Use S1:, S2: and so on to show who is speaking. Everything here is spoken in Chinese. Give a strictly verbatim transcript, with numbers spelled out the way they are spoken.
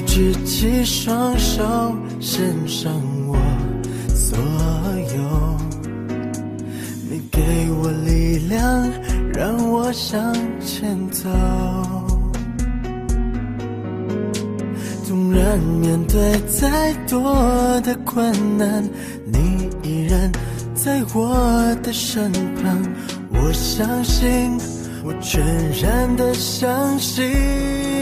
S1: 举起双手，献上我所有。你给我力量，让我向前走。纵然面对再多的困难，你依然在我的身旁。我相信，我全然的相信。